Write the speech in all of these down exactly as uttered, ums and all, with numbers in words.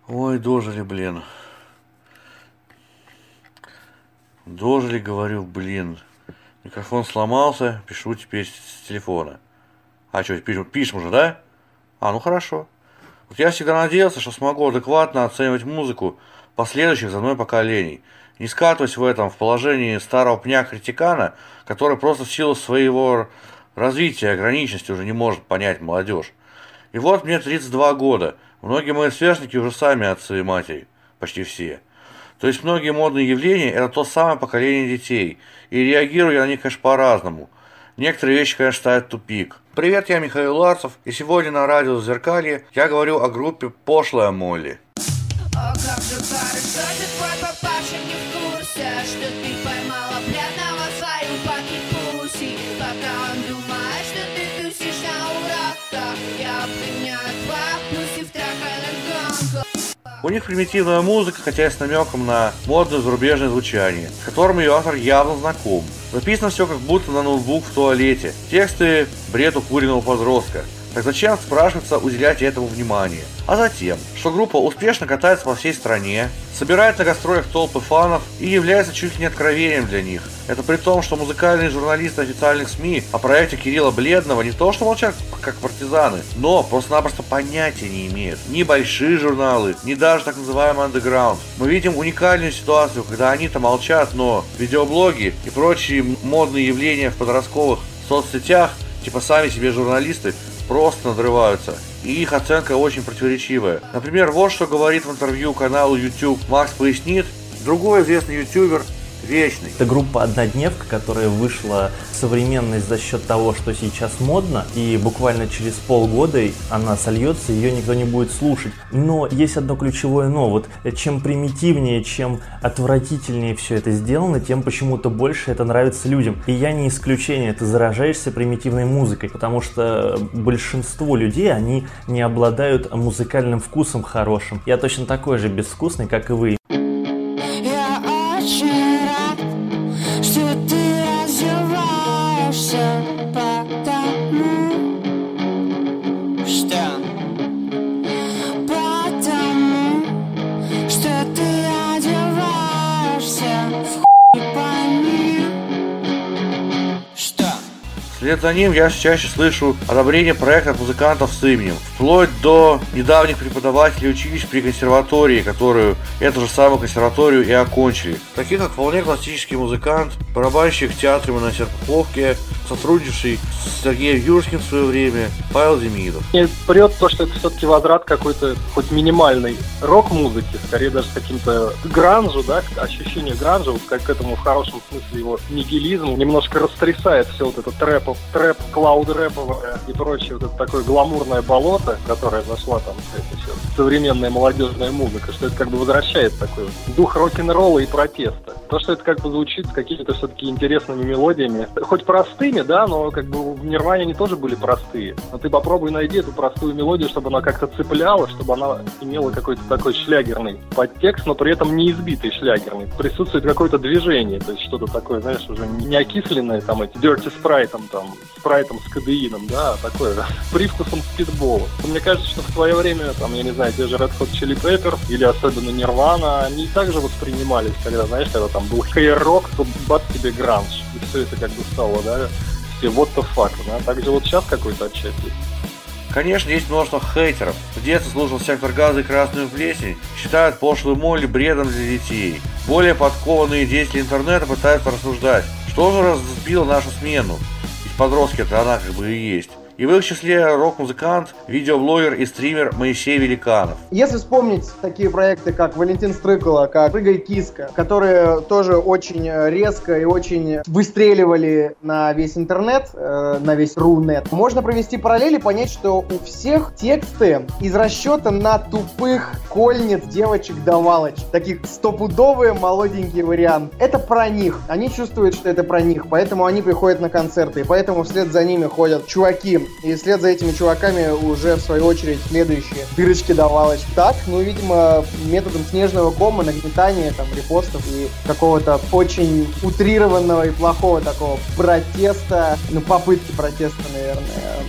Ой, дожили, блин. Дожили, говорю, блин. Микрофон сломался, пишу теперь с телефона. А что, пишем, пишем уже, да? А, ну хорошо. Вот я всегда надеялся, что смогу адекватно оценивать музыку последующих за мной поколений, не скатываясь в этом в положении старого пня-критикана, который просто в силу своего развития и ограниченности уже не может понять молодежь. И вот мне тридцать два года. Многие мои сверстники уже сами отцы и матери. Почти все. То есть многие модные явления – это то самое поколение детей. И реагирую я на них, конечно, по-разному. Некоторые вещи, конечно, ставят в тупик. Привет, я Михаил Ларцев. И сегодня на радио «Зазеркалье» я говорю о группе «Пошлая Молли». О, как же хорошо, ты твой папаша не в курсе, что ты поймала бледного свою паки-пуси. Пока он думает, что ты тусишь на уроках, я обгоняю два плюсы в трахалях гонку. У них примитивная музыка, хотя и с намеком на модное зарубежное звучание, с которым ее автор явно знаком. Записано все как будто на ноутбук в туалете. Тексты – бред укуренного подростка. Так зачем, спрашивается, уделять этому внимание? А затем, что группа успешно катается по всей стране, собирает на гастролях толпы фанов и является чуть ли не откровением для них. Это при том, что музыкальные журналисты официальных СМИ о проекте Кирилла Бледного не то что молчат как партизаны, но просто-напросто понятия не имеют. Ни большие журналы, ни даже так называемый андеграунд. Мы видим уникальную ситуацию, когда они-то молчат, но видеоблоги и прочие модные явления в подростковых соцсетях, типа сами себе журналисты, просто надрываются. И их оценка очень противоречивая. Например, вот что говорит в интервью каналу YouTube Макс Пояснит, другой известный ютубер Вечный. Это группа «Однодневка», которая вышла в современность за счет того, что сейчас модно, и буквально через полгода она сольется, ее никто не будет слушать. Но есть одно ключевое «но». Вот чем примитивнее, чем отвратительнее все это сделано, тем почему-то больше это нравится людям. И я не исключение, ты заражаешься примитивной музыкой, потому что большинство людей, они не обладают музыкальным вкусом хорошим. Я точно такой же безвкусный, как и вы. Вслед за ним я чаще слышу одобрение проекта от музыкантов с именем, вплоть до недавних преподавателей училищ при консерватории, которую эту же самую консерваторию и окончили. Таких как вполне классический музыкант, барабанщик в театре на Серпуховке, сотрудничавший с Сергеем Юрским в свое время, Павел Демидов. Мне прет то, что это все-таки возврат какой-то хоть минимальной рок-музыки, скорее даже с каким-то гранжу, да, ощущение гранжа, вот как к этому в хорошем смысле его нигилизму, немножко растрясает все вот это трэп, трэп, клауд-рэповое и прочее, вот это такое гламурное болото, которое зашла там это все, современная молодежная музыка, что это как бы возвращает такой вот дух рок-н-ролла и протеста. То, что это как бы звучит с какими-то все-таки интересными мелодиями, хоть простыми, да, но как бы в Нирване они тоже были простые. Но ты попробуй найди эту простую мелодию, чтобы она как-то цепляла, чтобы она имела какой-то такой шлягерный подтекст, но при этом не избитый шлягерный. Присутствует какое-то движение, то есть что-то такое, знаешь, уже не окисленное там эти Dirty Sprite, там, спрайтом с кадеином, да, а такое, да, с привкусом спидбола. Мне кажется, что в свое время, там, я не знаю, те же Red Hot Chili Peppers или особенно Nirvana, они также воспринимались, когда, знаешь, когда там был хейр-рок, то бац тебе гранж, и все это как бы стало, да, все what the fuck, да, также вот сейчас какой-то отчасти. Конечно, есть множество хейтеров. В детстве слушал «Сектор газа» и «Красную плесень», считают «Пошлую Молли» бредом для детей. Более подкованные деятели интернета пытаются рассуждать, что же разбило нашу смену. Ведь подростки это она как бы и есть. И в их числе рок-музыкант, видеоблогер и стример Моисей Великанов. Если вспомнить такие проекты, как Валентин Стрыкало, как «Прыгай, киска», которые тоже очень резко и очень выстреливали на весь интернет, э, на весь Рунет, можно провести параллель и понять, что у всех тексты из расчета на тупых школьниц, девочек-давалочек. Таких стопудовые молоденькие варианты. Это про них. Они чувствуют, что это про них, поэтому они приходят на концерты, и поэтому вслед за ними ходят чуваки, и вслед за этими чуваками уже, в свою очередь, следующие дырочки-давалочки. Так, ну, видимо, методом снежного кома, нагнетания, там, репостов и какого-то очень утрированного и плохого такого протеста, ну, попытки протеста, наверное,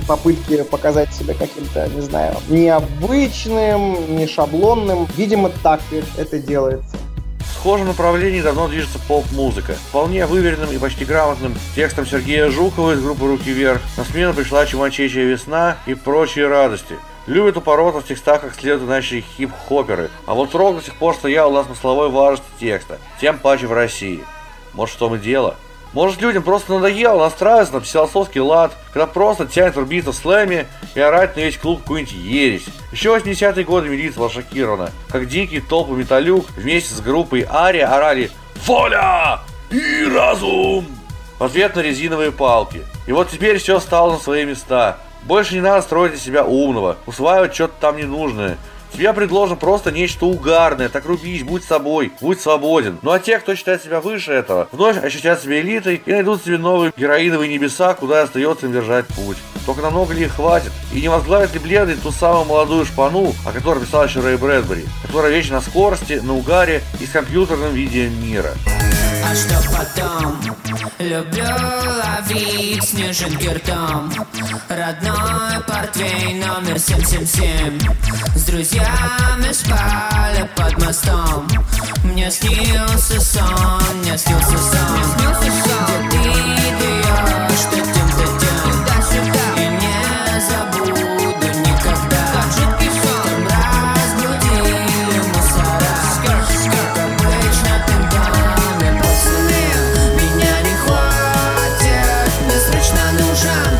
попытки показать себя каким-то, не знаю, необычным, не шаблонным. Видимо, так это делается. В схожем направлении давно движется поп-музыка. Вполне выверенным и почти грамотным текстом Сергея Жукова из группы «Руки вверх» на смену пришла «Чумачечья весна» и прочие радости. Любят упороться в текстах как следует наши хип-хоперы, а вот рок до сих пор стоял на смысловой важности текста, тем паче в России. Может, в том и дело? Может, людям просто надоело настраиваться на философский лад, когда просто тянет рубиться в слэме и орать на весь клуб какую-нибудь ересь. Еще в восьмидесятые годы милиция была шокирована, как дикие толпы металюк вместе с группой Ария орали «Воля и разум!» в ответ на резиновые палки. И вот теперь все стало на свои места. Больше не надо строить из себя умного, усваивать что-то там ненужное. Тебе предложено просто нечто угарное, так рубись, будь собой, будь свободен. Ну а те, кто считает себя выше этого, вновь ощутят себя элитой и найдут себе новые героиновые небеса, куда остается им держать путь. Только намного ли их хватит? И не возглавит ли Бледный ту самую молодую шпану, о которой писал еще Рэй Брэдбери, которая вечно на скорости, на угаре и с компьютерным видением мира? А что потом? Люблю ловить снежинки ртом. Родной портвейн номер семь семь семь. С друзьями спали под мостом. Мне снился сон, мне снился сон. Где ты даешь, что тем-то тем. И не забуду никогда. Там разбудили мусора. Как обычно пинками пацаны. Меня не хватит, мне срочно нужен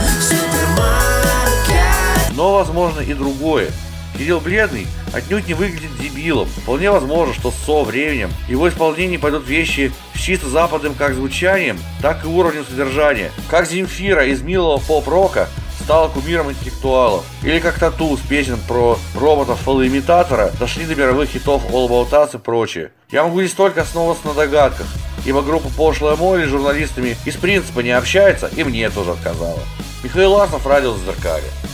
супермаркет. Но возможно и другое. Кирилл Бледный отнюдь не выглядит дебилом. Вполне возможно, что со временем в его исполнении пойдут вещи с чисто западным как звучанием, так и уровнем содержания. Как Земфира из милого поп-рока стала кумиром интеллектуалов. Или как Тату с песен про роботов-фалоимитатора дошли до мировых хитов All About Us и прочее. Я могу здесь только основываться на догадках, ибо группа Пошлая Молли с журналистами из принципа не общается и мне тоже отказала. Михаил Ласнов, радио Зазеркалье.